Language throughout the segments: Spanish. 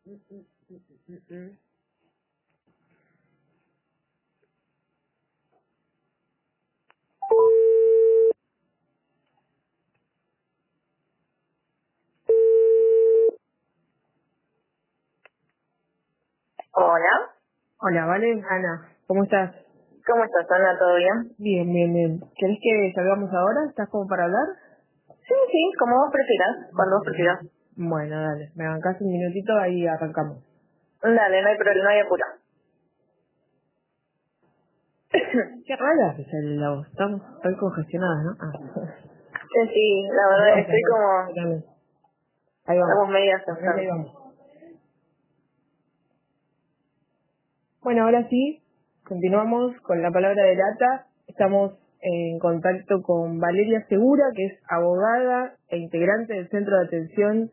Hola, Hola, ¿vale? Ana, ¿cómo estás? ¿cómo estás, Ana? ¿Todo bien? Bien, bien, bien. ¿Querés que salgamos ahora? ¿Estás como para hablar? Sí, como vos prefieras, cuando vos prefieras. Bueno, dale, me bancás un minutito, ahí arrancamos. Dale, no hay problema, no hay apuro. Qué rara es la voz, estoy congestionada, ¿no? Sí, la verdad, Perdón, estoy como... perdón. Ahí vamos. Estamos medias Ahí enfermas. vamos. Bueno, ahora sí, continuamos con la palabra de lata. Estamos en contacto con Valeria Segura, que es abogada e integrante del Centro de Atención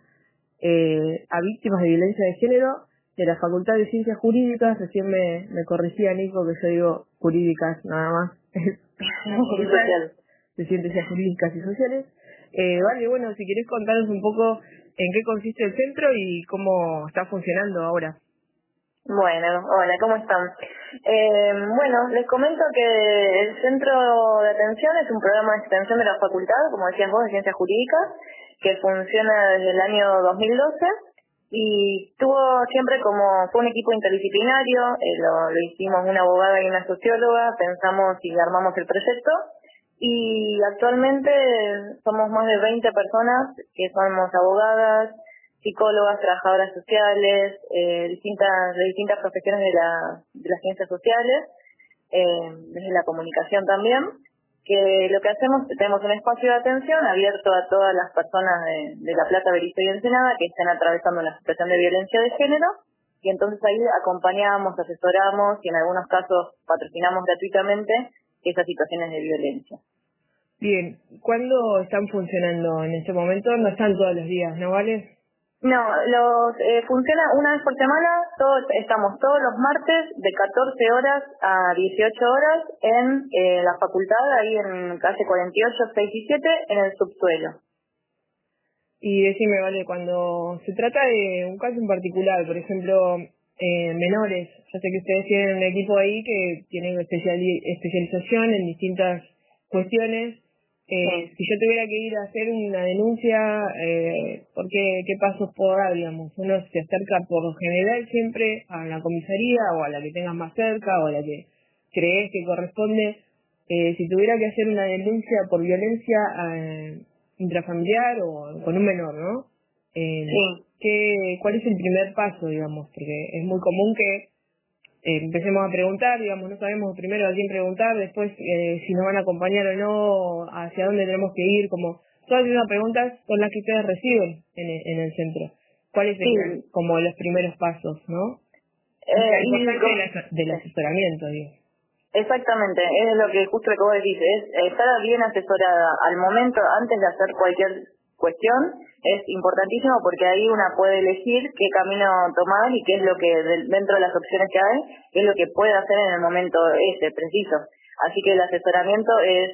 a Víctimas de Violencia de Género de la Facultad de Ciencias Jurídicas. Recién me corregía Nico que yo digo jurídicas nada más. Es Y Facultad social. de Ciencias Jurídicas y Sociales. Vale, bueno, si querés contarnos un poco en qué consiste el centro y cómo está funcionando ahora. Bueno, hola, ¿cómo están? Bueno, les comento que el Centro de Atención es un programa de extensión de la facultad, como decías vos, de Ciencias Jurídicas, que funciona desde el año 2012 y tuvo siempre fue un equipo interdisciplinario, lo hicimos una abogada y una socióloga, pensamos y armamos el proyecto y actualmente somos más de 20 personas que somos abogadas, psicólogas, trabajadoras sociales, de distintas profesiones de las ciencias sociales, desde la comunicación también, que lo que hacemos, tenemos un espacio de atención abierto a todas las personas de La Plata, Berizo y Ensenada que estén atravesando una situación de violencia de género, y entonces ahí acompañamos, asesoramos y en algunos casos patrocinamos gratuitamente esas situaciones de violencia. Bien, ¿cuándo están funcionando en este momento? No están todos los días, ¿no vale? No, funciona una vez por semana, estamos todos los martes de 14 horas a 18 horas en la facultad, ahí en calle 48, 6 y 7, en el subsuelo. Y decime, vale, cuando se trata de un caso en particular, por ejemplo, menores, yo sé que ustedes tienen un equipo ahí que tiene especialización en distintas cuestiones. Sí. Si yo tuviera que ir a hacer una denuncia, ¿por qué pasos puedo dar, digamos? Uno se acerca por lo general siempre a la comisaría o a la que tengas más cerca o a la que crees que corresponde. Si tuviera que hacer una denuncia por violencia intrafamiliar o con un menor, ¿no? Sí. ¿Cuál es el primer paso, digamos? Porque es muy común que empecemos a preguntar, digamos, no sabemos primero a quién preguntar, después si nos van a acompañar o no, hacia dónde tenemos que ir, como todas esas preguntas son las que ustedes reciben en el centro. ¿Cuáles serían Sí. como los primeros pasos, no? La importancia del Sí. asesoramiento, digo. Exactamente, es lo que justo lo que vos decís, es estar bien asesorada al momento, antes de hacer cualquier cuestión, es importantísimo porque ahí una puede elegir qué camino tomar y qué es lo que dentro de las opciones que hay, qué es lo que puede hacer en el momento preciso. Así que el asesoramiento es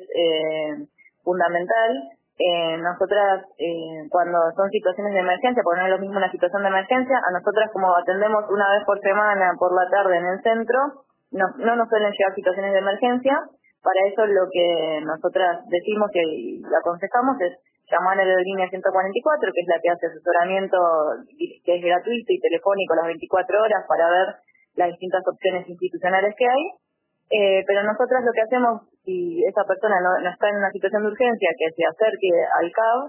fundamental. Nosotras, cuando son situaciones de emergencia, porque no es lo mismo una situación de emergencia, a nosotras como atendemos una vez por semana por la tarde en el centro, no nos suelen llegar situaciones de emergencia. Para eso lo que nosotras decimos y aconsejamos es llamar a la línea 144, que es la que hace asesoramiento, que es gratuito y telefónico las 24 horas para ver las distintas opciones institucionales que hay. Pero nosotras lo que hacemos, si esa persona no está en una situación de urgencia, que se acerque al CAB,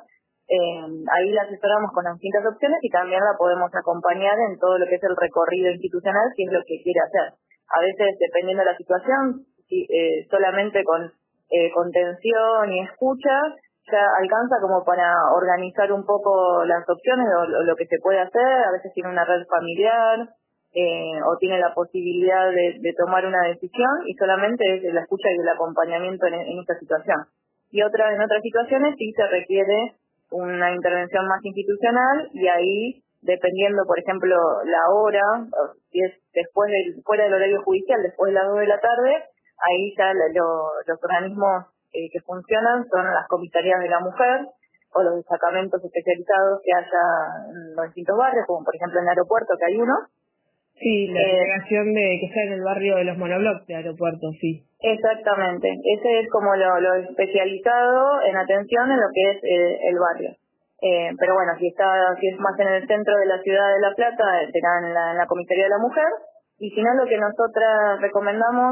ahí la asesoramos con las distintas opciones y también la podemos acompañar en todo lo que es el recorrido institucional, si es lo que quiere hacer. A veces, dependiendo de la situación, solamente con contención y escucha, ya alcanza como para organizar un poco las opciones o lo que se puede hacer. A veces tiene una red familiar, o tiene la posibilidad de tomar una decisión y solamente es la escucha y el acompañamiento en esta situación. Y en otras situaciones sí se requiere una intervención más institucional y ahí, dependiendo, por ejemplo, la hora, o si es fuera del horario judicial, después de las 2 de la tarde, ahí ya los organismos que funcionan son las comisarías de la mujer, o los destacamentos especializados que haya en los distintos barrios, como por ejemplo en el aeropuerto, que hay uno. Sí, la delegación que está en el barrio de los monoblocks de aeropuerto, sí. Exactamente, ese es como lo especializado en atención en lo que es el barrio. Pero bueno, si es más en el centro de la ciudad de La Plata, será en la comisaría de la mujer, y si no, lo que nosotras recomendamos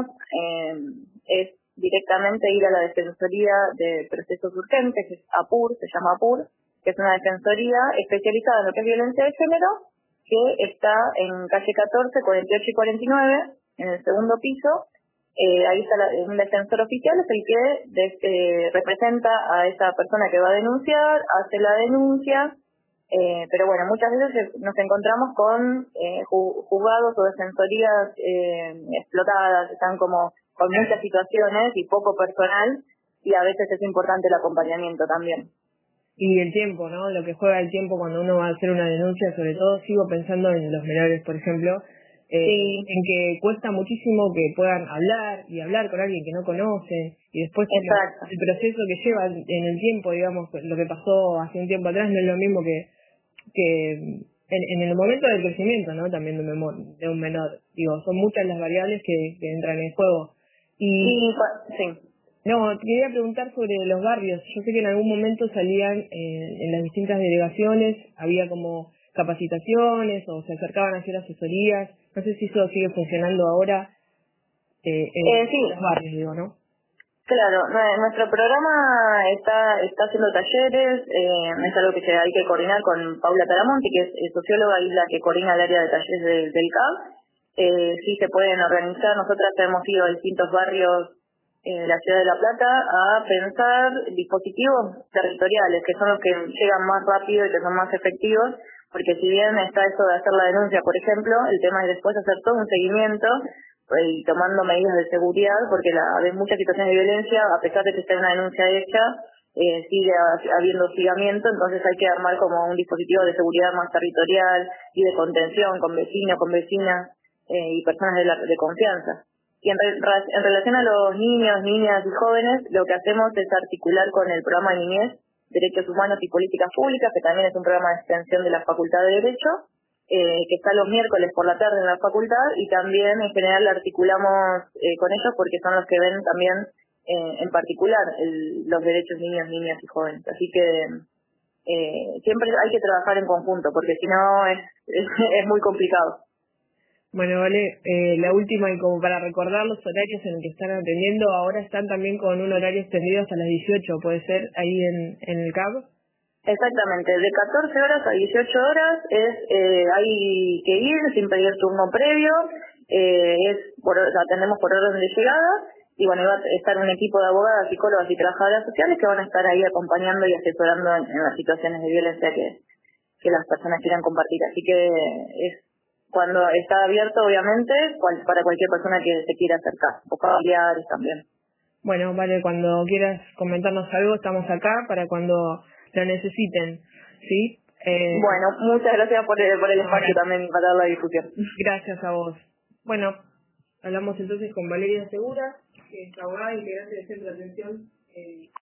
es directamente ir a la Defensoría de Procesos Urgentes, que es APUR, se llama APUR, que es una defensoría especializada en lo que es violencia de género, que está en calle 14, 48 y 49, en el segundo piso. Ahí está un defensor oficial, es el que representa a esa persona que va a denunciar, hace la denuncia, pero bueno, muchas veces nos encontramos con juzgados o defensorías explotadas, están como con muchas situaciones y poco personal, y a veces es importante el acompañamiento también. Y el tiempo, ¿no? Lo que juega el tiempo cuando uno va a hacer una denuncia, sobre todo sigo pensando en los menores, por ejemplo, Sí. en que cuesta muchísimo que puedan hablar con alguien que no conocen, y después el proceso que lleva en el tiempo, digamos, lo que pasó hace un tiempo atrás no es lo mismo que en el momento del crecimiento, ¿no? También de un menor. Digo, son muchas las variables que entran en juego. Sí. No, quería preguntar sobre los barrios. Yo sé que en algún momento salían en las distintas delegaciones, había como capacitaciones o se acercaban a hacer asesorías. No sé si eso sigue funcionando ahora en los barrios, digo, ¿no? Claro, nuestro programa está haciendo talleres, es algo que hay que coordinar con Paula Taramonti, que es socióloga y la que coordina el área de talleres del CAB. Sí se pueden organizar, nosotras hemos ido a distintos barrios de la ciudad de La Plata a pensar dispositivos territoriales, que son los que llegan más rápido y que son más efectivos, porque si bien está eso de hacer la denuncia, por ejemplo, el tema es después hacer todo un seguimiento y tomando medidas de seguridad, porque hay muchas situaciones de violencia, a pesar de que esté una denuncia hecha, sigue habiendo hostigamiento, entonces hay que armar como un dispositivo de seguridad más territorial y de contención con vecinos, con vecinas y personas de confianza. Y en relación a los niños, niñas y jóvenes, lo que hacemos es articular con el programa de niñez, Derechos Humanos y Políticas Públicas, que también es un programa de extensión de la Facultad de Derecho, que está los miércoles por la tarde en la facultad, y también en general articulamos con ellos porque son los que ven también en particular los derechos niños, niñas y jóvenes. Así que siempre hay que trabajar en conjunto, porque si no es muy complicado. Bueno, vale, la última, y como para recordar los horarios en los que están atendiendo, ahora están también con un horario extendido hasta las 18, ¿puede ser ahí en el CAB? Exactamente, de 14 horas a 18 horas hay que ir sin pedir turno previo, atendemos por orden de llegada, y bueno, va a estar un equipo de abogadas, psicólogas y trabajadoras sociales que van a estar ahí acompañando y asesorando en las situaciones de violencia que las personas quieran compartir. Así que es cuando está abierto, obviamente, para cualquier persona que se quiera acercar, o familiares también. Bueno, vale, cuando quieras comentarnos algo, estamos acá para cuando lo necesiten, ¿sí? Bueno, muchas gracias por el espacio también para dar la difusión. Gracias a vos. Bueno, hablamos entonces con Valeria Segura, que es abogada integrante del Centro de Atención